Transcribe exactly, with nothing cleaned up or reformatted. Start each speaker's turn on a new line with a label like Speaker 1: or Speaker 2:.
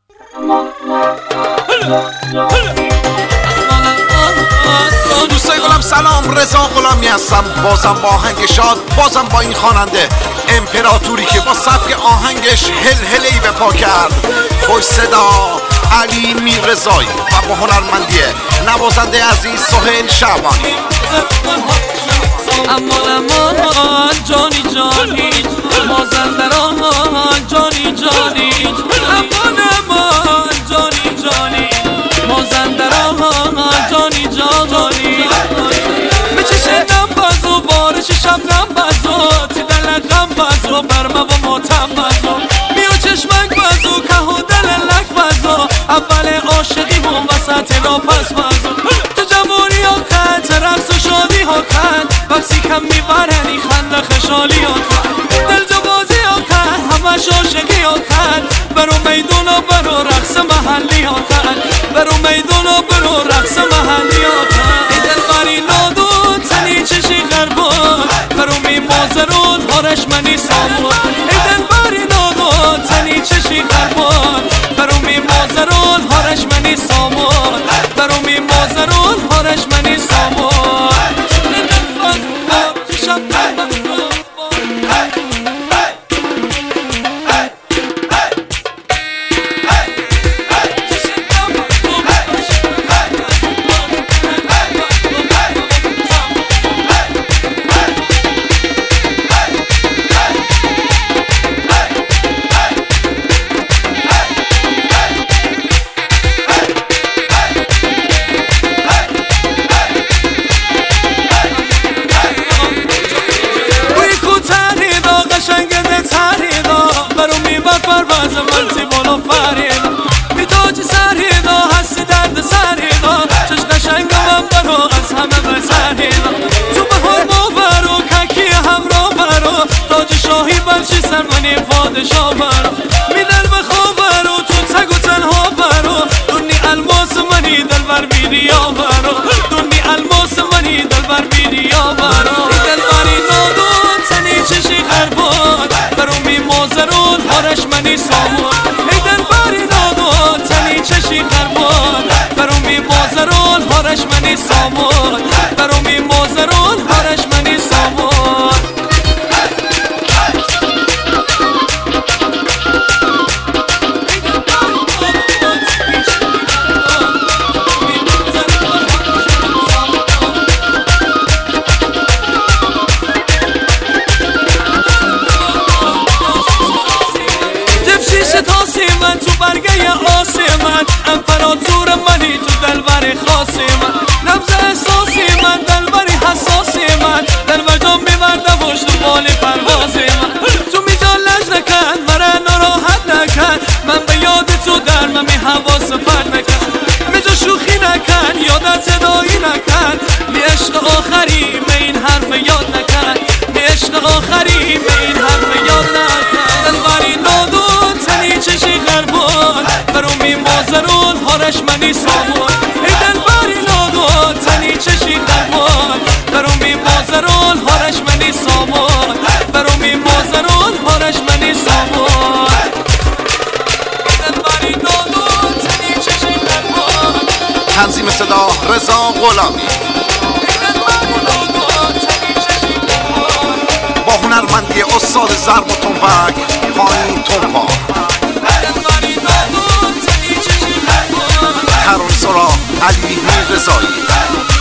Speaker 1: دوستای گلم سلام، رضا غلامی هستم، بازم با آهنگ شاد، بازم با این خواننده امپراتوری که با سبک آهنگش هلهله‌ای به پا کرد. خوش صدا علی میررضایی و با هنرمندی نوازنده عزیز سهیل شعبانی.
Speaker 2: امان امان جانی جانی مازندران جانی جانی امان امان جانی جانی مازندران جانی جانی بچشنم بازو بارش شبنم بازو تدلقم بازو برما و ماتم بازو میو چشمک بازو که و دللک بازو اول عاشقی من وسط را پس بازو تو جمهوری ها کن رقص و شادی ها کن وقتی کم میبرنی خنده خشالی ها کن دل جو بازی ها کن همش عاشقی ها کن برو میدون و برو رقص محلی ها کن برو میدون و برو رقص محلی ها کن ای دل بری نادون تنی چشی غربون برو می مازرون هارش منی سامون ای دل بری نادون تنی چشی غربون برو می مازرون هارش منی سامون برو می مازرون هارش منی سامون سرمانی پادشاه برو میدل بخواه برو تو تگ و تنها برو دونی الماس منی دل بر بیریا برو دونی الماس منی دل بر بیریا برو ای دل بری نادون تنی چشی غربان برو می مازرون هارش منی سامون ای دل بری نادون تنی چشی غربان برو می مازرون هارش منی سامون برو می مازرون هارش منی سامون تو برگه آسمان امپراتور منی تو دلبر خاصی من نبض احساسی من دلبری حساسی من دل وجام میبرده باش تو بال پروازی من تو میجا لج نکن مرا ناراحت نکن من به یاد تو در من می حواس فرد نکن میجا شوخی نکن یادت صدایی نکن بی عشق آخری به این حرف یاد نکن بی عشق آخری به این حرف یاد نکن دلبری نادون تنی چشی غربان برو می مازرون هارش منی سامون ای دل بری نادون تنی چشی غربان برو می مازرون هارش منی سامون برو می مازرون هارش منی سامون ای دل بری نادون تنی چشی غربان
Speaker 1: تنظیم صدا رضا غلامی با هنرمندی استاد ضرب و تنبک خانم تنبا ترانه‌سرا علی میررضایی.